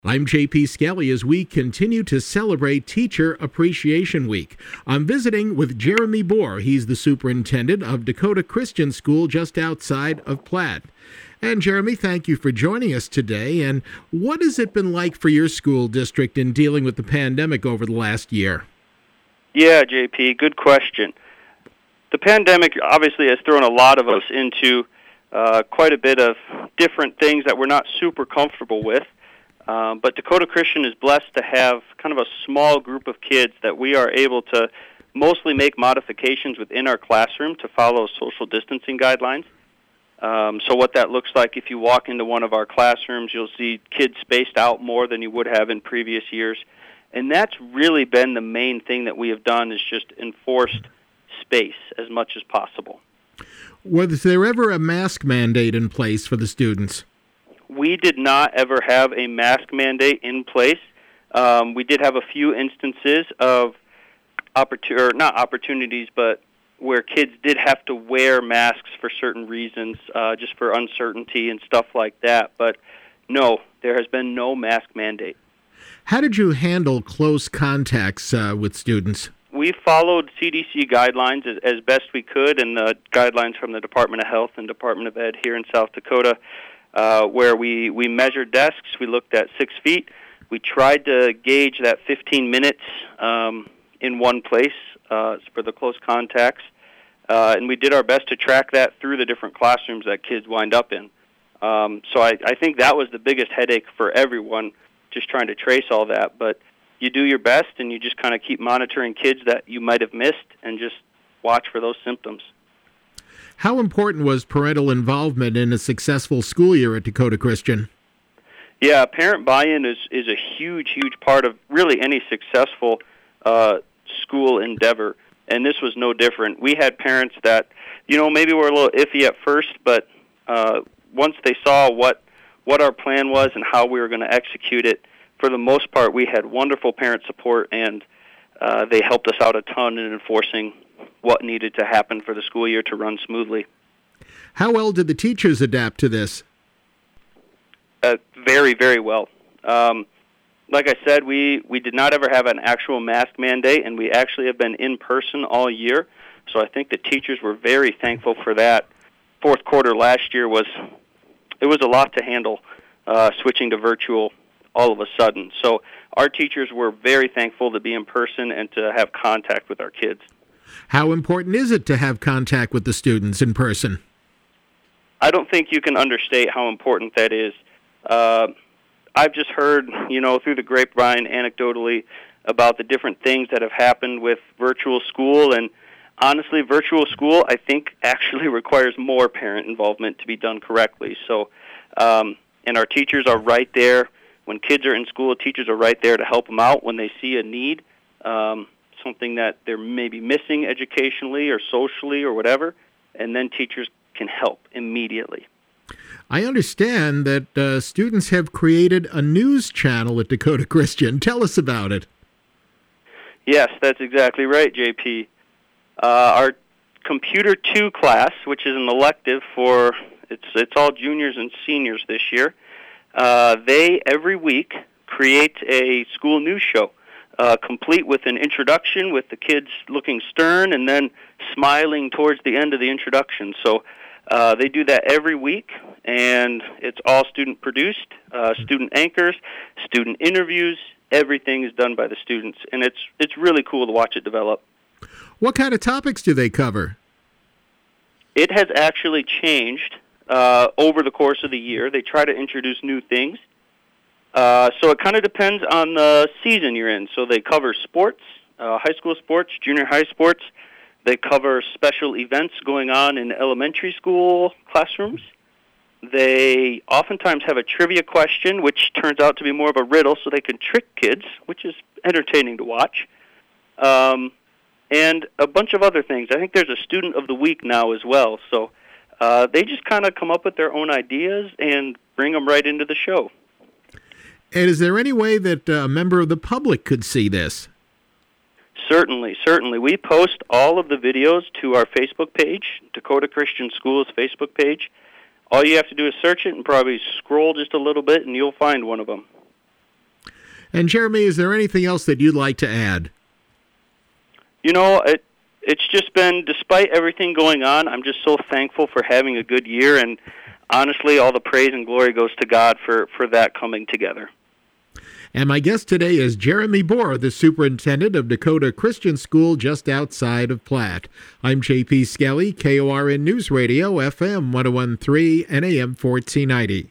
I'm JP Skelly as we continue to celebrate Teacher Appreciation Week. I'm visiting with Jeremy Bohr. He's the superintendent of Dakota Christian School just outside of Platt. And Jeremy, thank you for joining us today. And what has it been like for your school district in dealing with the pandemic over the last year? Yeah, JP, good question. The pandemic obviously has thrown a lot of us into quite a bit of different things that we're not super comfortable with. But Dakota Christian is blessed to have kind of a small group of kids that we are able to mostly make modifications within our classroom to follow social distancing guidelines. So what that looks like, if you walk into one of our classrooms, you'll see kids spaced out more than you would have in previous years. And that's really been the main thing that we have done, is just enforced space as much as possible. Was there ever a mask mandate in place for the students? We did not ever have a mask mandate in place. We did have a few instances of not opportunities, but where kids did have to wear masks for certain reasons, just for uncertainty and stuff like that. But no, there has been no mask mandate. How did you handle close contacts with students? We followed CDC guidelines as best we could, and the guidelines from the Department of Health and Department of Ed here in South Dakota, where we measured desks, we looked at 6 feet. We tried to gauge that 15 minutes in one place for the close contacts, and we did our best to track that through the different classrooms that kids wind up in. So I think that was the biggest headache for everyone, just trying to trace all that. But you do your best, and you just kind of keep monitoring kids that you might have missed and just watch for those symptoms. How important was parental involvement in a successful school year at Dakota Christian? Yeah, parent buy-in is a huge part of really any successful school endeavor, and this was no different. We had parents that, maybe were a little iffy at first, but once they saw what our plan was and how we were going to execute it, for the most part, we had wonderful parent support, and they helped us out a ton in enforcing what needed to happen for the school year to run smoothly. How well did the teachers adapt to this? Very, very well. Like I said, we did not ever have an actual mask mandate, and we actually have been in person all year, so I think the teachers were very thankful for that. Fourth quarter last year was a lot to handle, switching to virtual all of a sudden. So our teachers were very thankful to be in person and to have contact with our kids. How important is it to have contact with the students in person? I don't think you can understate how important that is. I've just heard, through the grapevine anecdotally about the different things that have happened with virtual school, and honestly, virtual school, I think, actually requires more parent involvement to be done correctly. So, and our teachers are right there. When kids are in school, teachers are right there to help them out when they see a need, something that they're maybe missing educationally or socially or whatever, and then teachers can help immediately. I understand that students have created a news channel at Dakota Christian. Tell us about it. Yes, that's exactly right, JP. Our Computer 2 class, which is an elective for, it's all juniors and seniors this year, they every week create a school news show, complete with an introduction with the kids looking stern and then smiling towards the end of the introduction. So they do that every week, and it's all student-produced, student anchors, student interviews. Everything is done by the students, and it's really cool to watch it develop. What kind of topics do they cover? It has actually changed over the course of the year. They try to introduce new things. So it kind of depends on the season you're in. So they cover sports, high school sports, junior high sports. They cover special events going on in elementary school classrooms. They oftentimes have a trivia question, which turns out to be more of a riddle, so they can trick kids, which is entertaining to watch. And a bunch of other things. I think there's a student of the week now as well. So they just kind of come up with their own ideas and bring them right into the show. And is there any way that a member of the public could see this? Certainly. We post all of the videos to our Facebook page, Dakota Christian Schools Facebook page. All you have to do is search it and probably scroll just a little bit, and you'll find one of them. And Jeremy, is there anything else that you'd like to add? You know, it's just been, despite everything going on, I'm just so thankful for having a good year, and honestly, all the praise and glory goes to God for that coming together. And my guest today is Jeremy Bohr, the superintendent of Dakota Christian School just outside of Platt. I'm J.P. Skelly, KORN News Radio, FM 101.3 and AM 1490.